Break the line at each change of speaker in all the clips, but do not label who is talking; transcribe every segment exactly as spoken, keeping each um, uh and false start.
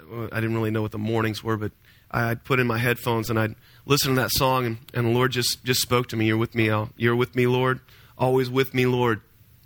I didn't really know what the mornings were, but I'd put in my headphones and I'd listen to that song, and, and the Lord just, just spoke to me. You're with me, Al. You're with me, Lord. Always with me, Lord.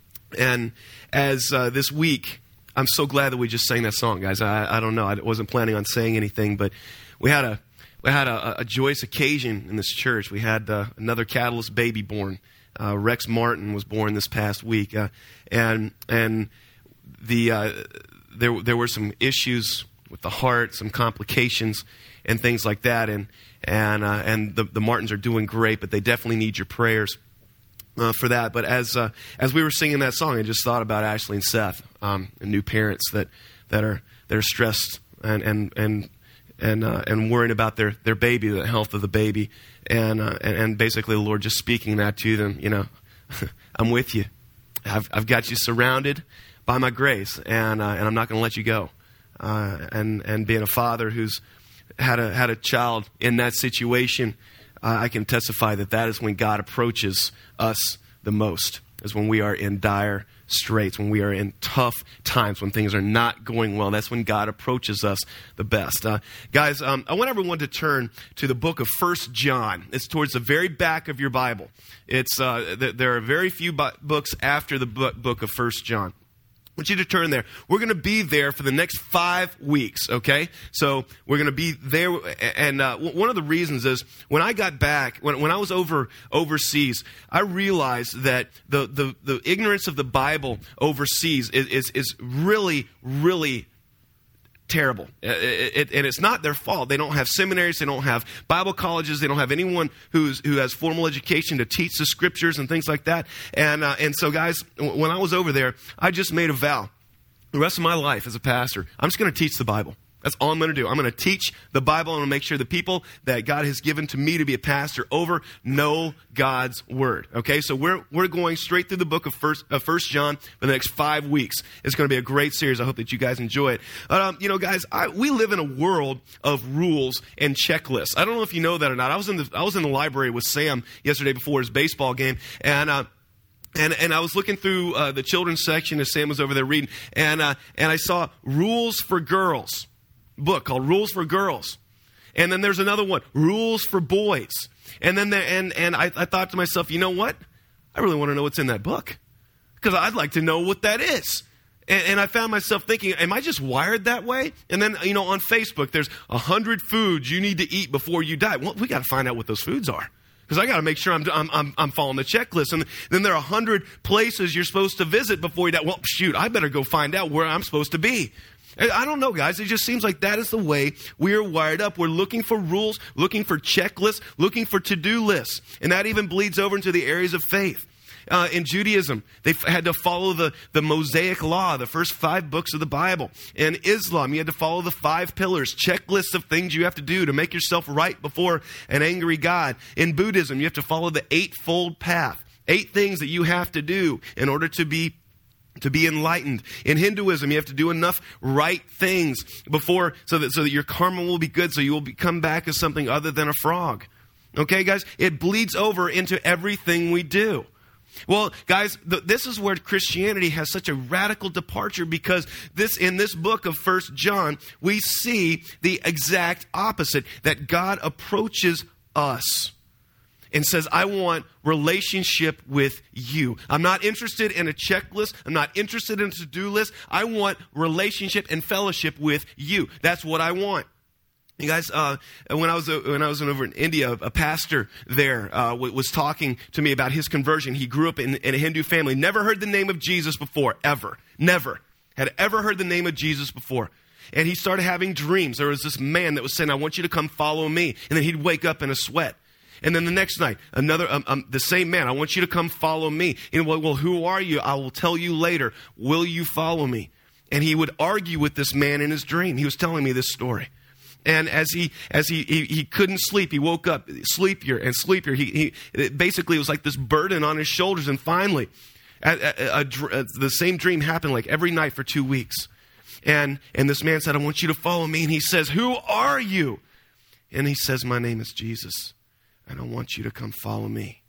And as uh, this week, I'm so glad that we just sang that song, guys. I, I don't know. I wasn't planning on saying anything, but we had a we had a, a joyous occasion in this church. We had uh, another Catalyst baby born. Uh, Rex Martin was born this past week, uh, and and the uh, there there were some issues with the heart, some complications, and things like that. And and uh, and the, the Martins are doing great, but they definitely need your prayers uh, for that. But as uh, as we were singing that song, I just thought about Ashley and Seth, um, and new parents that that are that are stressed and and and and uh, and worrying about their their baby, the health of the baby, and uh, and, and basically the Lord just speaking that to them. You know, I'm with you. I've I've got you surrounded by my grace, and uh, and I'm not going to let you go. Uh, and and being a father who's had a had a child in that situation, uh, I can testify that that is when God approaches us the most, is when we are in dire straits, when we are in tough times, when things are not going well. That's when God approaches us the best. Uh, guys, um, I want everyone to turn to the book of First John. It's towards the very back of your Bible. It's uh, th- there are very few bu- books after the bu- book of First John. I want you to turn there. We're going to be there for the next five weeks, okay? So we're going to be there. And uh, one of the reasons is when I got back, when, when I was over overseas, I realized that the, the, the ignorance of the Bible overseas is, is, is really, really terrible. It, it, and it's not their fault. They don't have seminaries. They don't have Bible colleges. They don't have anyone who's who has formal education to teach the scriptures and things like that. And uh, and so, guys, when I was over there, I just made a vow. The rest of my life as a pastor, I'm just going to teach the Bible. That's all I'm going to do. I'm going to teach the Bible. I'm going to make sure the people that God has given to me to be a pastor over know God's word. Okay, so we're we're going straight through the book of First uh, First John for the next five weeks. It's going to be a great series. I hope that you guys enjoy it. Um, you know, guys, I, we live in a world of rules and checklists. I don't know if you know that or not. I was in the I was in the library with Sam yesterday before his baseball game, and. Uh, And and I was looking through uh, the children's section as Sam was over there reading, and uh, and I saw Rules for Girls, book called Rules for Girls, and then there's another one, Rules for Boys, and then there, and and I, I thought to myself, you know what? I really want to know what's in that book, because I'd like to know what that is. And, and I found myself thinking, am I just wired that way? And then, you know, on Facebook, there's a hundred foods you need to eat before you die. Well, we got to find out what those foods are. Because I got to make sure I'm, I'm I'm I'm following the checklist. And then there are a hundred places you're supposed to visit before you die. Well, shoot, I better go find out where I'm supposed to be. I don't know, guys. It just seems like that is the way we are wired up. We're looking for rules, looking for checklists, looking for to-do lists. And that even bleeds over into the areas of faith. Uh, in Judaism, they f- had to follow the, the Mosaic law, the first five books of the Bible. In Islam, you had to follow the five pillars, checklists of things you have to do to make yourself right before an angry God. In Buddhism, you have to follow the eightfold path, eight things that you have to do in order to be to be enlightened. In Hinduism, you have to do enough right things before so that so that your karma will be good, so you will be, come back as something other than a frog. Okay, guys? It bleeds over into everything we do. Well, guys, th- this is where Christianity has such a radical departure, because this in this book of First John, we see the exact opposite, that God approaches us and says, I want relationship with you. I'm not interested in a checklist. I'm not interested in a to-do list. I want relationship and fellowship with you. That's what I want. You guys, uh, when I was uh, when I was over in India, a pastor there uh, w- was talking to me about his conversion. He grew up in, in a Hindu family, never heard the name of Jesus before, ever, never had ever heard the name of Jesus before. And he started having dreams. There was this man that was saying, "I want you to come follow me," and then he'd wake up in a sweat. And then the next night, another um, um, the same man, "I want you to come follow me." And well, well, who are you? I will tell you later. Will you follow me? And he would argue with this man in his dream. He was telling me this story. And as he as he, he he couldn't sleep, he woke up sleepier and sleepier. He he it basically it was like this burden on his shoulders. And finally, a, a, a, a, the same dream happened like every night for two weeks. And and this man said, "I want you to follow me." And he says, "Who are you?" And he says, "My name is Jesus, and I want you to come follow me."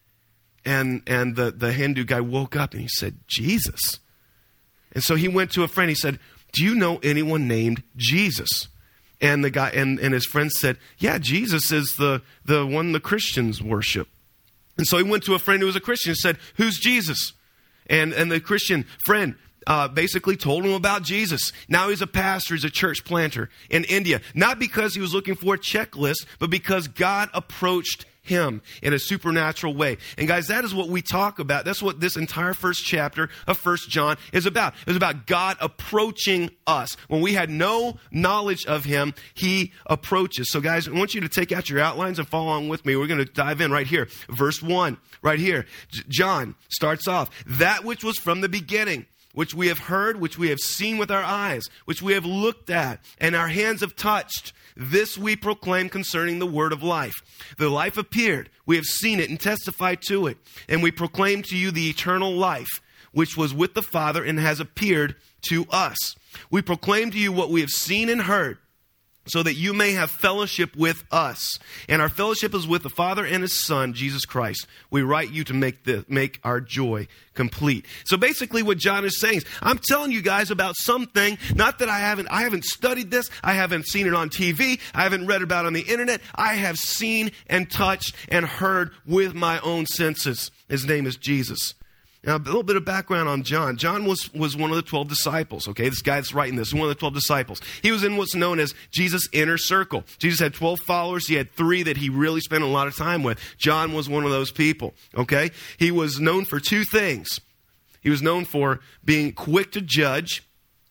And and the the Hindu guy woke up and he said, "Jesus." And so he went to a friend. He said, do you know anyone named Jesus? And the guy and, and his friend said, yeah, Jesus is the, the one the Christians worship. And so he went to a friend who was a Christian and said, who's Jesus? And, and the Christian friend uh, basically told him about Jesus. Now he's a pastor, he's a church planter in India. Not because he was looking for a checklist, but because God approached him in a supernatural way. And guys, that is what we talk about. That's what this entire first chapter of First John is about. It's about God approaching us. When we had no knowledge of him, he approaches. So guys, I want you to take out your outlines and follow on with me. We're going to dive in right here. Verse one, right here. J- John starts off, that which was from the beginning, which we have heard, which we have seen with our eyes, which we have looked at, and our hands have touched. This we proclaim concerning the word of life. The life appeared. We have seen it and testified to it. And we proclaim to you the eternal life, which was with the Father and has appeared to us. We proclaim to you what we have seen and heard, so that you may have fellowship with us. And our fellowship is with the Father and his Son, Jesus Christ. We write you to make the make our joy complete. So basically what John is saying is, I'm telling you guys about something, not that I haven't, I haven't studied this, I haven't seen it on T V, I haven't read about it on the internet, I have seen and touched and heard with my own senses. His name is Jesus. Now, a little bit of background on John. John was, was one of the twelve disciples, okay? This guy that's writing this, one of the twelve disciples. He was in what's known as Jesus' inner circle. Jesus had twelve followers. He had three that he really spent a lot of time with. John was one of those people, okay? He was known for two things. He was known for being quick to judge.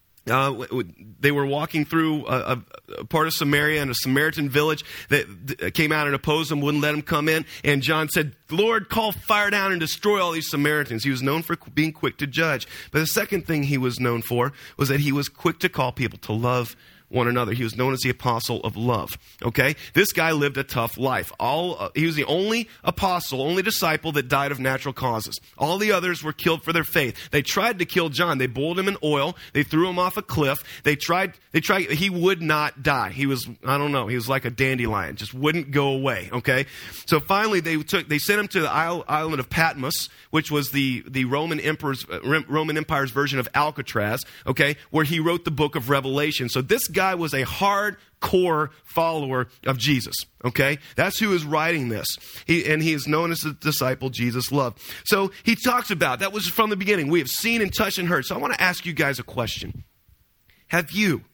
Uh, they were walking through a, a, a part of Samaria in a Samaritan village that came out and opposed them, wouldn't let him come in. And John said, Lord, call fire down and destroy all these Samaritans. He was known for being quick to judge. But the second thing he was known for was that he was quick to call people to love one another. He was known as the apostle of love. Okay? This guy lived a tough life. All uh, he was the only apostle, only disciple that died of natural causes. All the others were killed for their faith. They tried to kill John. They boiled him in oil. They threw him off a cliff. They tried, they tried, he would not die. He was, I don't know, he was like a dandelion, just wouldn't go away. Okay? So finally they took, they sent him to the isle, island of Patmos, which was the, the Roman emperor's, uh, Roman Empire's version of Alcatraz, okay, where he wrote the book of Revelation. So this guy was a hardcore follower of Jesus, okay? That's who is writing this. He, and he is known as the disciple Jesus loved. So he talks about, that was from the beginning. We have seen and touched and heard. So I want to ask you guys a question. Have you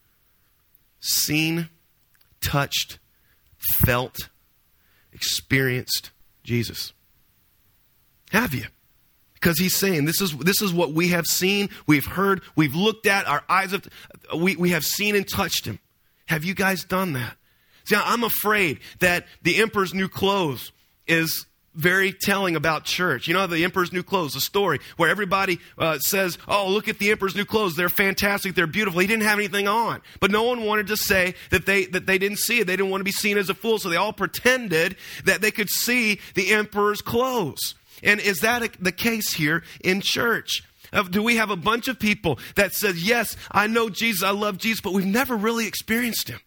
seen, touched, felt, experienced Jesus? Have you? Because he's saying, this is this is what we have seen, we've heard, we've looked at, our eyes have, we, we have seen and touched him. Have you guys done that? See, I'm afraid that the emperor's new clothes is very telling about church. You know, the emperor's new clothes, the story where everybody uh, says, oh, look at the emperor's new clothes. They're fantastic. They're beautiful. He didn't have anything on. But no one wanted to say that they that they didn't see it. They didn't want to be seen as a fool. So they all pretended that they could see the emperor's clothes. And is that a, the case here in church? Uh, do we have a bunch of people that says, yes, I know Jesus, I love Jesus, but we've never really experienced him?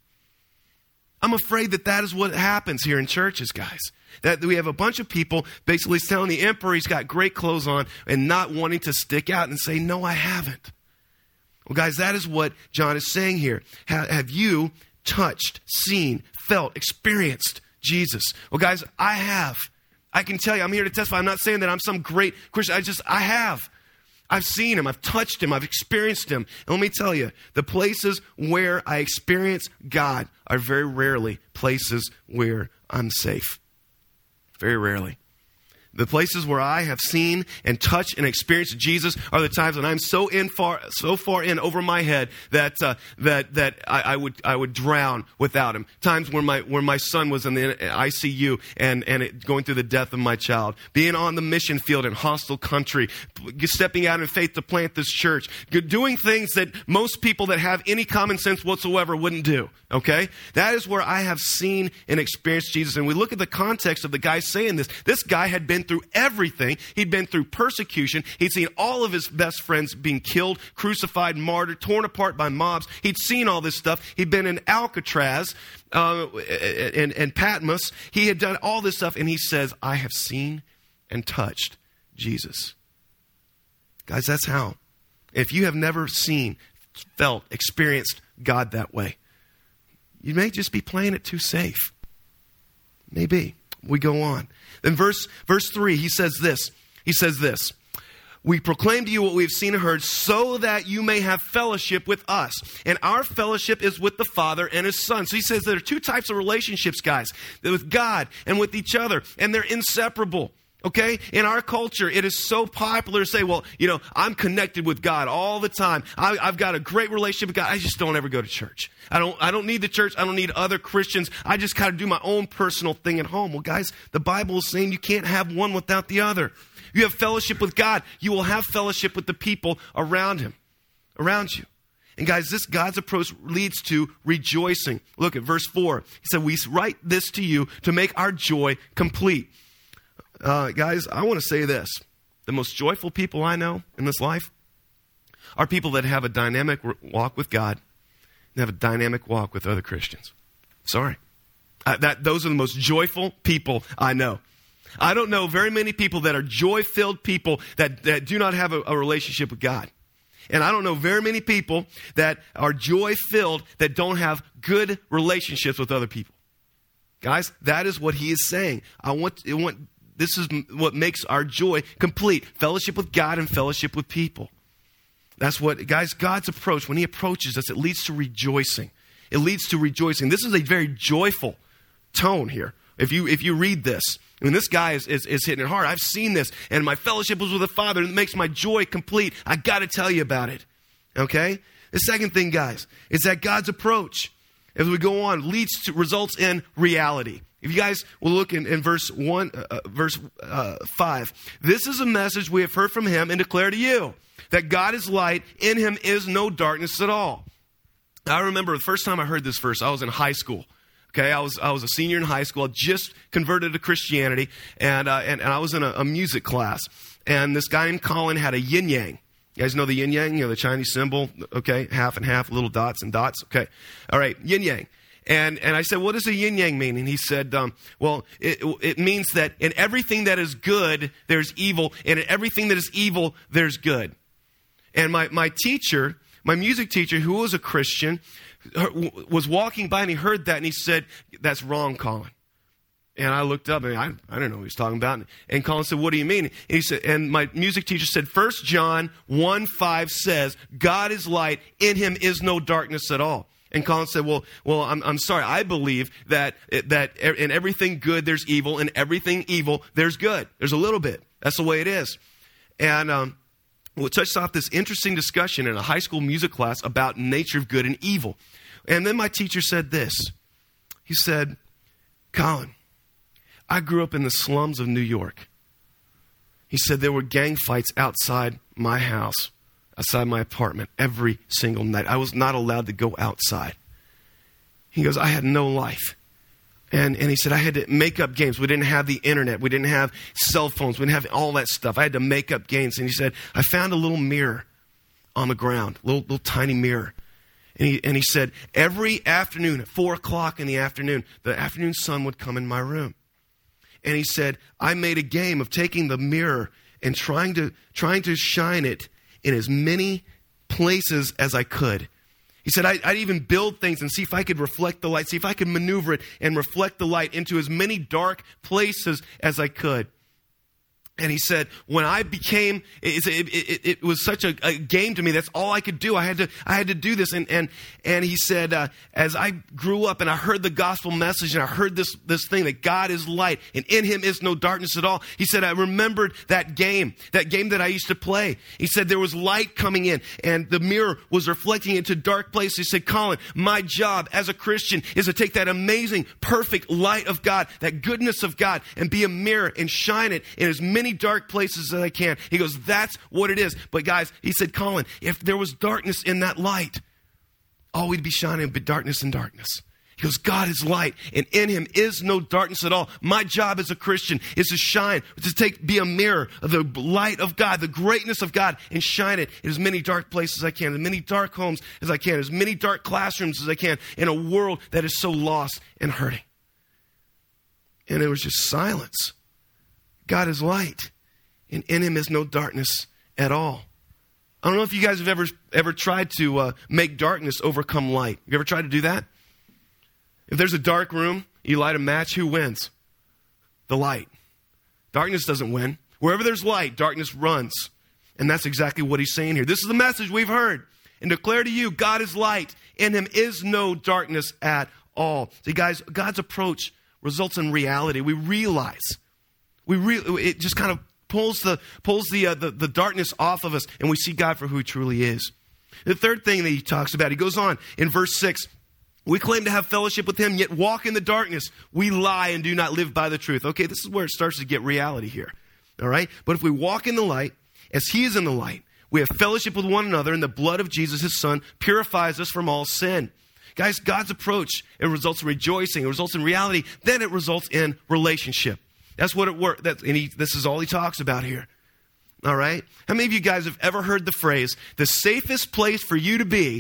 I'm afraid that that is what happens here in churches, guys. That we have a bunch of people basically telling the emperor he's got great clothes on and not wanting to stick out and say, no, I haven't. Well, guys, that is what John is saying here. Ha- have you touched, seen, felt, experienced Jesus? Well, guys, I have. I can tell you, I'm here to testify. I'm not saying that I'm some great Christian. I just, I have. I've seen him. I've touched him. I've experienced him. And let me tell you, the places where I experience God are very rarely places where I'm safe. Very rarely. The places where I have seen and touched and experienced Jesus are the times when I'm so in far, so far in over my head that uh, that that I, I would I would drown without him. Times where my where my son was in the I C U and and it, going through the death of my child, being on the mission field in hostile country, stepping out in faith to plant this church, doing things that most people that have any common sense whatsoever wouldn't do. Okay, that is where I have seen and experienced Jesus. And we look at the context of the guy saying this. This guy had been through everything. He'd been through persecution. He'd seen all of his best friends being killed, crucified, martyred, torn apart by mobs. He'd seen all this stuff. He'd been in Alcatraz uh, and, and Patmos. He had done all this stuff, and he says, I have seen and touched Jesus. Guys, that's how. If you have never seen, felt, experienced God that way. You may just be playing it too safe. Maybe. We go on. Then verse, verse three, he says this. He says this. We proclaim to you what we have seen and heard so that you may have fellowship with us. And our fellowship is with the Father and His Son. So he says there are two types of relationships, guys. With God and with each other. And they're inseparable. Okay? In our culture, it is so popular to say, well, you know, I'm connected with God all the time. I, I've got a great relationship with God. I just don't ever go to church. I don't, I don't need the church. I don't need other Christians. I just kind of do my own personal thing at home. Well, guys, the Bible is saying you can't have one without the other. You have fellowship with God. You will have fellowship with the people around Him, around you. And guys, this God's approach leads to rejoicing. Look at verse four. He said, we write this to you to make our joy complete. Uh, guys, I want to say this. The most joyful people I know in this life are people that have a dynamic walk with God and have a dynamic walk with other Christians. Sorry. Uh, that those are the most joyful people I know. I don't know very many people that are joy-filled people that, that do not have a, a relationship with God. And I don't know very many people that are joy-filled that don't have good relationships with other people. Guys, that is what he is saying. I want, I want this is what makes our joy complete. Fellowship with God and fellowship with people. That's what, guys, God's approach, when He approaches us, it leads to rejoicing. It leads to rejoicing. This is a very joyful tone here. If you if you read this, I mean, this guy is, is, is hitting it hard. I've seen this, and my fellowship was with the Father, and it makes my joy complete. I got to tell you about it. Okay? The second thing, guys, is that God's approach, as we go on, leads to results in reality. If you guys will look in, in verse one, uh, verse uh, five, this is a message we have heard from Him and declare to you, that God is light, in Him is no darkness at all. I remember the first time I heard this verse, I was in high school. Okay, I was I was a senior in high school. I just converted to Christianity, and uh, and, and I was in a, a music class. And this guy named Colin had a yin yang. You guys know the yin yang, you know, the Chinese symbol. Okay, half and half, little dots and dots. Okay, all right, yin yang. And and I said, what does a yin yang mean? And he said, um, well, it, it means that in everything that is good, there's evil, and in everything that is evil, there's good. And my my teacher, my music teacher, who was a Christian, was walking by and he heard that and he said, that's wrong, Colin. And I looked up and I, I don't know what he was talking about. And Colin said, what do you mean? And he said, and my music teacher said, First John one five says, God is light, in Him is no darkness at all. And Colin said, well, well, I'm, I'm sorry. I believe that, that in everything good, there's evil. In everything evil, there's good. There's a little bit. That's the way it is. And, um, Well, it touched off this interesting discussion in a high school music class about nature of good and evil. And then my teacher said this. He said, Colin, I grew up in the slums of New York. He said there were gang fights outside my house, outside my apartment, every single night. I was not allowed to go outside. He goes, I had no life. And and he said, I had to make up games. We didn't have the internet. We didn't have cell phones. We didn't have all that stuff. I had to make up games. And he said, I found a little mirror on the ground, little little tiny mirror. And he, and he said, every afternoon at four o'clock in the afternoon, the afternoon sun would come in my room. And he said, I made a game of taking the mirror and trying to trying to shine it in as many places as I could. He said, I'd, I'd even build things and see if I could reflect the light, see if I could maneuver it and reflect the light into as many dark places as I could. And he said, when I became, it, it, it, it was such a, a game to me. That's all I could do. I had to, I had to do this. And and and he said, uh, as I grew up and I heard the gospel message and I heard this this thing that God is light and in Him is no darkness at all. He said, I remembered that game, that game that I used to play. He said there was light coming in and the mirror was reflecting into dark places. He said, Colin, my job as a Christian is to take that amazing, perfect light of God, that goodness of God, and be a mirror and shine it in as many dark places as I can. He goes, that's what it is. But guys, he said, Colin, if there was darkness in that light, all we'd be shining would be darkness and darkness. He goes, God is light, and in Him is no darkness at all. My job as a Christian is to shine, to take, be a mirror of the light of God, the greatness of God, and shine it in as many dark places as I can, as many dark homes as I can, as many dark classrooms as I can, in a world that is so lost and hurting. And it was just silence. God is light, and in Him is no darkness at all. I don't know if you guys have ever ever tried to uh, make darkness overcome light. You ever tried to do that? If there's a dark room, you light a match, who wins? The light. Darkness doesn't win. Wherever there's light, darkness runs. And that's exactly what he's saying here. This is the message we've heard. And declare to you, God is light. In him is no darkness at all. See, guys, God's approach results in reality. We realize. We re- It just kind of pulls the pulls the, uh, the the darkness off of us, and we see God for who he truly is. The third thing that he talks about, he goes on in verse six. We claim to have fellowship with him, yet walk in the darkness. We lie and do not live by the truth. Okay, this is where it starts to get reality here. All right? But if we walk in the light, as he is in the light, we have fellowship with one another, and the blood of Jesus, his son, purifies us from all sin. Guys, God's approach, it results in rejoicing. It results in reality. Then it results in relationship. That's what it works. And he, this is all he talks about here. All right? How many of you guys have ever heard the phrase, the safest place for you to be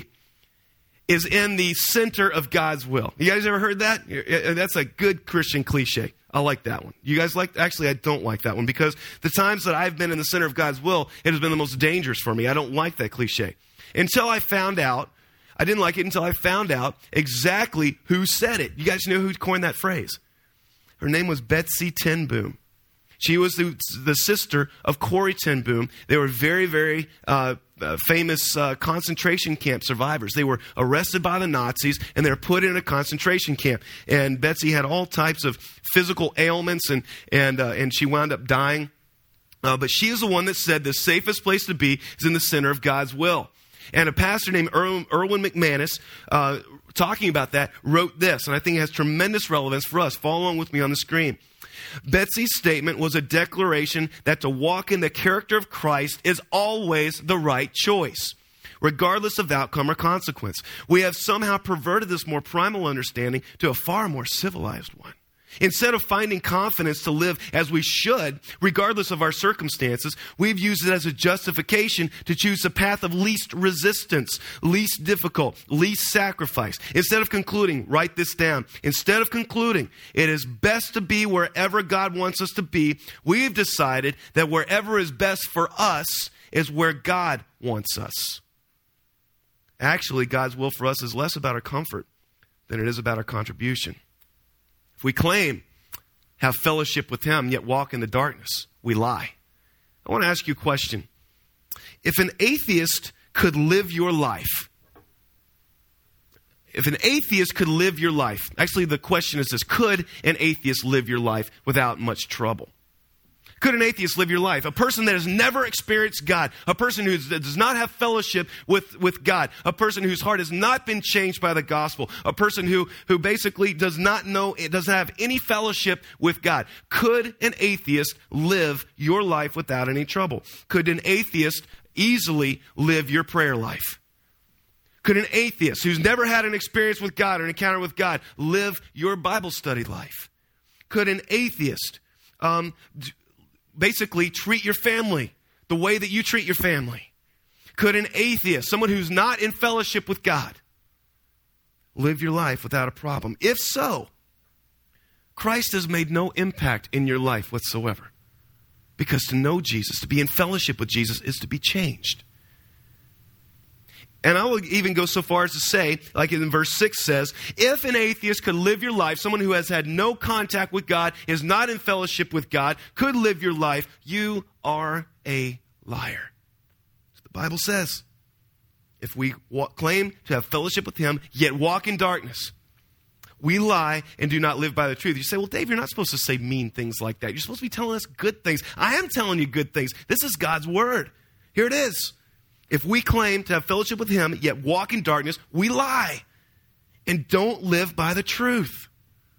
is in the center of God's will? You guys ever heard that? That's a good Christian cliche. I like that one. You guys like, actually, I don't like that one, because the times that I've been in the center of God's will, it has been the most dangerous for me. I don't like that cliche. Until I found out, I didn't like it until I found out exactly who said it. You guys know who coined that phrase? Her name was Betsy ten Boom. She was the, the sister of Corrie ten Boom. They were very, very uh, uh, famous uh, concentration camp survivors. They were arrested by the Nazis, and they were put in a concentration camp. And Betsy had all types of physical ailments, and and uh, and she wound up dying. Uh, but she is the one that said the safest place to be is in the center of God's will. And a pastor named Erwin, Erwin McManus, uh, talking about that, wrote this, and I think it has tremendous relevance for us. Follow along with me on the screen. Betsy's statement was a declaration that to walk in the character of Christ is always the right choice, regardless of outcome or consequence. We have somehow perverted this more primal understanding to a far more civilized one. Instead of finding confidence to live as we should, regardless of our circumstances, we've used it as a justification to choose the path of least resistance, least difficult, least sacrifice. Instead of concluding, write this down, instead of concluding, it is best to be wherever God wants us to be, we've decided that wherever is best for us is where God wants us. Actually, God's will for us is less about our comfort than it is about our contribution. If we claim have fellowship with him, yet walk in the darkness, we lie. I want to ask you a question. If an atheist could live your life, if an atheist could live your life, actually the question is this, could an atheist live your life without much trouble? Could an atheist live your life? A person that has never experienced God, a person who does not have fellowship with, with God, a person whose heart has not been changed by the gospel, a person who, who basically does not know, doesn't have any fellowship with God. Could an atheist live your life without any trouble? Could an atheist easily live your prayer life? Could an atheist who's never had an experience with God or an encounter with God live your Bible study life? Could an atheist um, basically treat your family the way that you treat your family? Could an atheist, someone who's not in fellowship with God, live your life without a problem? If so, Christ has made no impact in your life whatsoever. Because to know Jesus, to be in fellowship with Jesus, is to be changed. And I will even go so far as to say, like in verse six says, if an atheist could live your life, someone who has had no contact with God, is not in fellowship with God, could live your life, you are a liar. That's what the Bible says. If we walk, claim to have fellowship with him, yet walk in darkness, we lie and do not live by the truth. You say, well, Dave, you're not supposed to say mean things like that. You're supposed to be telling us good things. I am telling you good things. This is God's word. Here it is. If we claim to have fellowship with him, yet walk in darkness, we lie and don't live by the truth.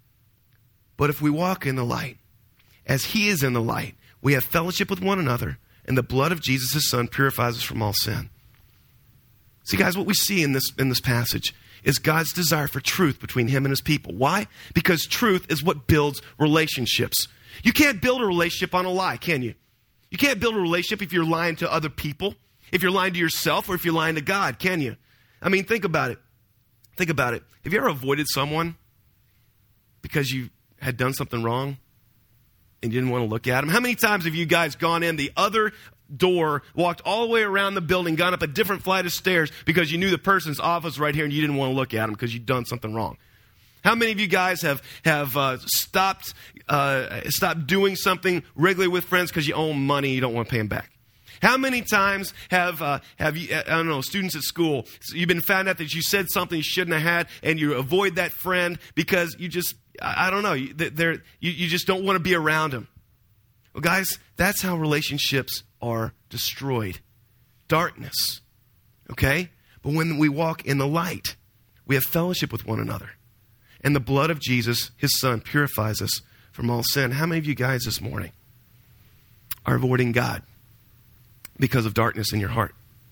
But if we walk in the light, as he is in the light, we have fellowship with one another, and the blood of Jesus, his son, purifies us from all sin. See, guys, what we see in this, in this passage is God's desire for truth between him and his people. Why? Because truth is what builds relationships. You can't build a relationship on a lie, can you? You can't build a relationship if you're lying to other people, if you're lying to yourself, or if you're lying to God, can you? I mean, think about it. Think about it. Have you ever avoided someone because you had done something wrong and you didn't want to look at them? How many times have you guys gone in the other door, walked all the way around the building, gone up a different flight of stairs because you knew the person's office was right here and you didn't want to look at them because you'd done something wrong? How many of you guys have have uh, stopped uh, stopped doing something regularly with friends because you owe them money, you don't want to pay them back? How many times have uh, have you, I don't know, students at school, you've been found out that you said something you shouldn't have had, and you avoid that friend because you just, I don't know, they're, you, you just don't want to be around them? Well, guys, that's how relationships are destroyed. Darkness, okay? But when we walk in the light, we have fellowship with one another. And the blood of Jesus, his son, purifies us from all sin. How many of you guys this morning are avoiding God because of darkness in your heart?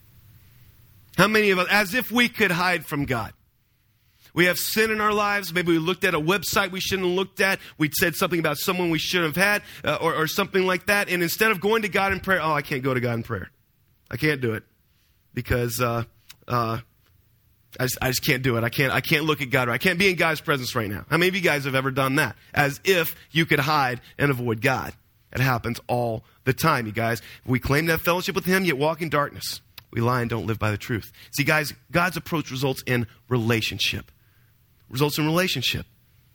How many of us, as if we could hide from God? We have sin in our lives. Maybe we looked at a website we shouldn't have looked at. We said something about someone we shouldn't have had, uh, or, or something like that. And instead of going to God in prayer, oh, I can't go to God in prayer. I can't do it because uh, uh, I, just, I just can't do it. I can't. I can't look at God. I can't be in God's presence right now. How many of you guys have ever done that? As if you could hide and avoid God. It happens all the time, you guys. We claim to have fellowship with him, yet walk in darkness. We lie and don't live by the truth. See, guys, God's approach results in relationship. Results in relationship.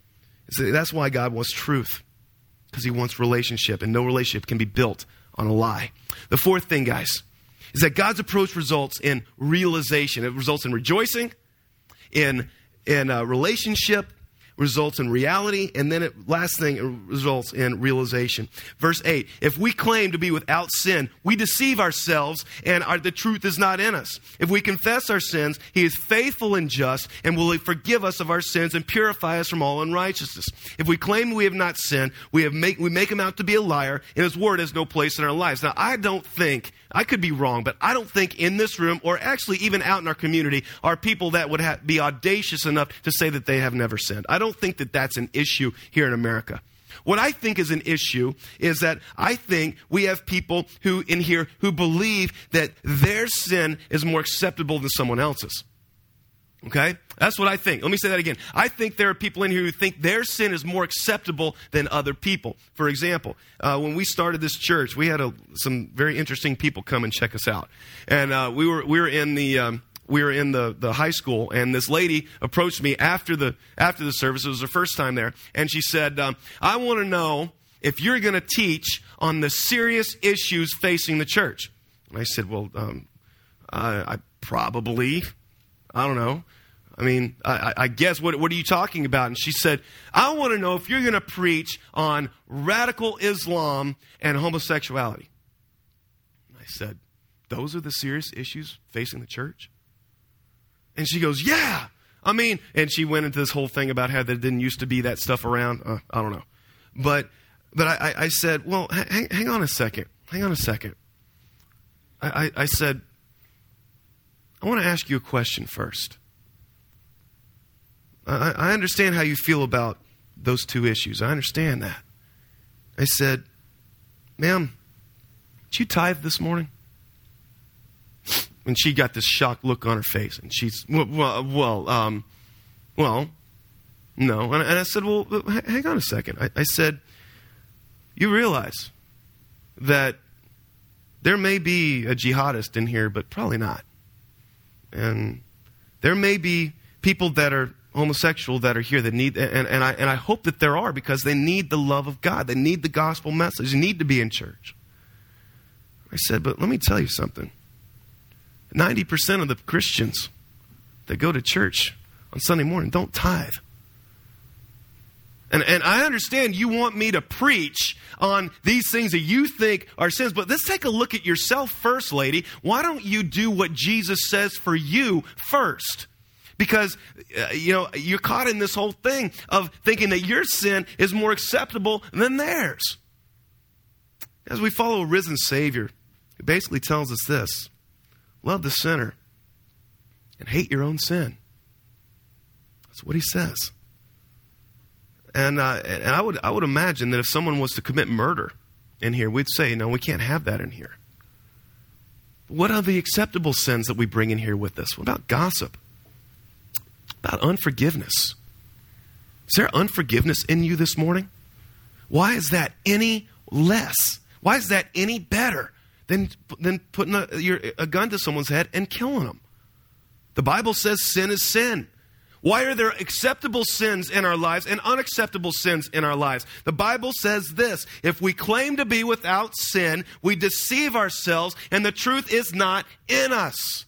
So that's why God wants truth, because he wants relationship, and no relationship can be built on a lie. The fourth thing, guys, is that God's approach results in realization. It results in rejoicing, in, in a relationship, results in reality, and then it, last thing, it results in realization. Verse eight, if we claim to be without sin, we deceive ourselves, and our, the truth is not in us. If we confess our sins, he is faithful and just, and will forgive us of our sins and purify us from all unrighteousness. If we claim we have not sinned, we have make we make him out to be a liar, and his word has no place in our lives. Now, I don't think, I could be wrong, but I don't think in this room, or actually even out in our community, are people that would ha- be audacious enough to say that they have never sinned. I don't think that that's an issue here in America. What I think is an issue is that I think we have people who in here who believe that their sin is more acceptable than someone else's. Okay? That's what I think. Let me say that again. I think there are people in here who think their sin is more acceptable than other people. For example, uh, when we started this church, we had a, some very interesting people come and check us out. And uh, we were we were in the... Um, We were in the, the high school, and this lady approached me after the after the service. It was her first time there, and she said, um, I want to know if you're going to teach on the serious issues facing the church. And I said, well, um, I, I probably, I don't know. I mean, I, I guess, what, what are you talking about? And she said, I want to know if you're going to preach on radical Islam and homosexuality. And I said, those are the serious issues facing the church? And she goes, yeah. I mean, and she went into this whole thing about how there didn't used to be that stuff around. Uh, I don't know. But but I, I said, well, hang, hang on a second. Hang on a second. I, I, I said, I want to ask you a question first. I, I understand how you feel about those two issues. I understand that. I said, ma'am, did you tithe this morning? And she got this shocked look on her face. And she's, well, well, um, well no. And, and I said, well, hang on a second. I, I said, you realize that there may be a jihadist in here, but probably not. And there may be people that are homosexual that are here that need, and, and, I, and I hope that there are, because they need the love of God. They need the gospel message. They need to be in church. I said, but let me tell you something. ninety percent of the Christians that go to church on Sunday morning don't tithe. And, and I understand you want me to preach on these things that you think are sins, but let's take a look at yourself first, lady. Why don't you do what Jesus says for you first? Because, uh, you know, you're caught in this whole thing of thinking that your sin is more acceptable than theirs. As we follow a risen Savior, it basically tells us this: love the sinner and hate your own sin. That's what he says. And uh, and I would I would imagine that if someone was to commit murder in here, we'd say, no, we can't have that in here. What are the acceptable sins that we bring in here with us? What about gossip? About unforgiveness? Is there unforgiveness in you this morning? Why is that any less? Why is that any better than, than putting a, your, a gun to someone's head and killing them. The Bible says sin is sin. Why are there acceptable sins in our lives and unacceptable sins in our lives? The Bible says this: if we claim to be without sin, we deceive ourselves and the truth is not in us.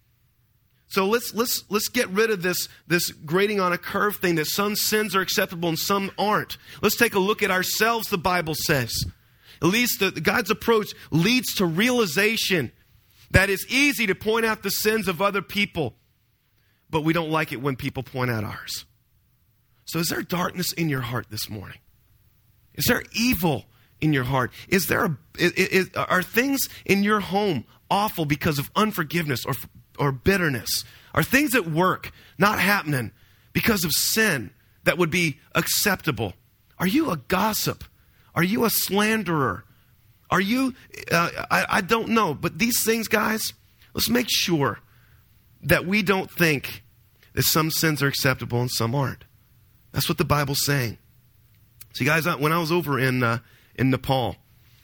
So let's let's let's get rid of this, this grading on a curve thing that some sins are acceptable and some aren't. Let's take a look at ourselves, the Bible says. At least the, God's approach leads to realization that it's easy to point out the sins of other people, but we don't like it when people point out ours. So is there darkness in your heart this morning? Is there evil in your heart? Is there a, is, is, are things in your home awful because of unforgiveness or or bitterness? Are things at work not happening because of sin that would be acceptable? Are you a gossip? Are you a slanderer? Are you, uh, I, I don't know, but these things, guys, let's make sure that we don't think that some sins are acceptable and some aren't. That's what the Bible's saying. See, guys, when I was over in uh, in Nepal,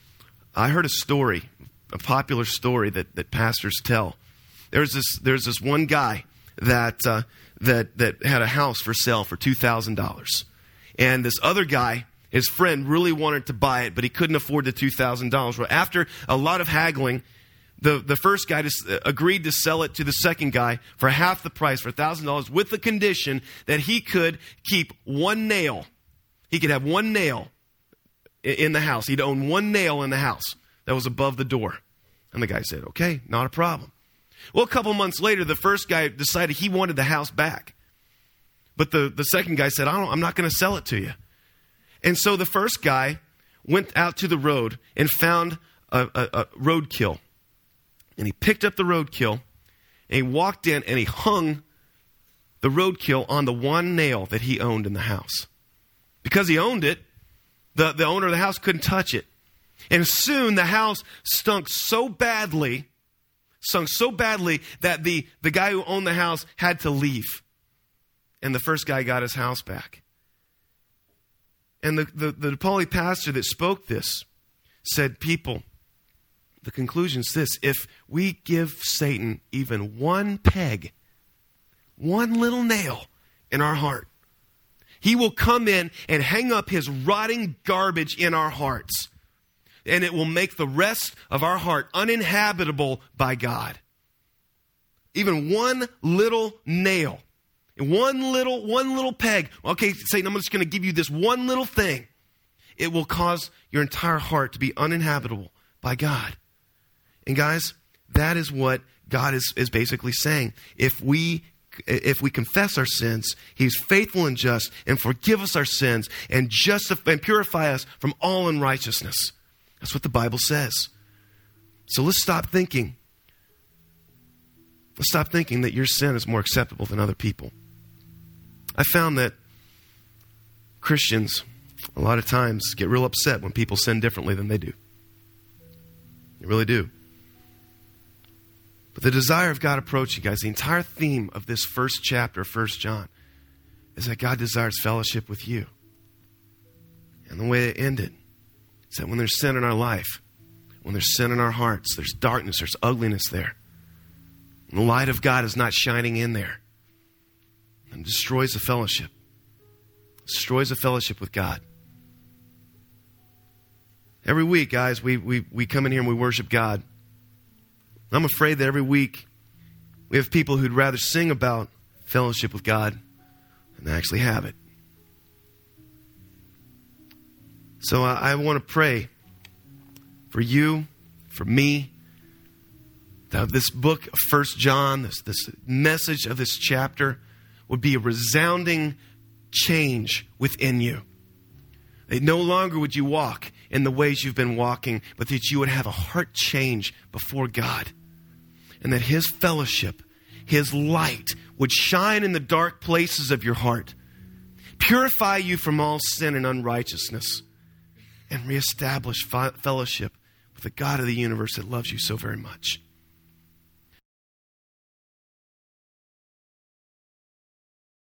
I heard a story, a popular story that, that pastors tell. There's this there's this one guy that uh, that that had a house for sale for two thousand dollars, and this other guy, his friend, really wanted to buy it, but he couldn't afford the two thousand dollars. Well, after a lot of haggling, the the first guy just agreed to sell it to the second guy for half the price, for one thousand dollars, with the condition that he could keep one nail. He could have one nail in the house. He'd own one nail in the house that was above the door. And the guy said, okay, not a problem. Well, a couple months later, the first guy decided he wanted the house back. But the, the second guy said, I don't, I'm not going to sell it to you. And so the first guy went out to the road and found a, a, a roadkill. And he picked up the roadkill, and he walked in, and he hung the roadkill on the one nail that he owned in the house. Because he owned it, the, the owner of the house couldn't touch it. And soon the house stunk so badly, stunk so badly that the, the guy who owned the house had to leave. And the first guy got his house back. And the, the, the Nepali pastor that spoke this said, people, the conclusion is this: if we give Satan even one peg, one little nail in our heart, he will come in and hang up his rotting garbage in our hearts. And it will make the rest of our heart uninhabitable by God. Even one little nail. One little, one little peg. Okay, Satan, I'm just going to give you this one little thing. It will cause your entire heart to be uninhabitable by God. And guys, that is what God is, is basically saying. If we If we confess our sins, He's faithful and just and forgive us our sins and justify and purify us from all unrighteousness. That's what the Bible says. So let's stop thinking. Let's stop thinking that your sin is more acceptable than other people. I found that Christians a lot of times get real upset when people sin differently than they do. They really do. But the desire of God approach, you guys, the entire theme of this first chapter of First John is that God desires fellowship with you. And the way it ended is that when there's sin in our life, when there's sin in our hearts, there's darkness, there's ugliness there. And the light of God is not shining in there. And destroys the fellowship. Destroys the fellowship with God. Every week, guys, we, we, we come in here and we worship God. I'm afraid that every week we have people who'd rather sing about fellowship with God than actually have it. So I, I want to pray for you, for me, that this book of First John, this, this message of this chapter would be a resounding change within you. That no longer would you walk in the ways you've been walking, but that you would have a heart change before God. And that His fellowship, His light would shine in the dark places of your heart. Purify you from all sin and unrighteousness. And reestablish fellowship with the God of the universe that loves you so very much.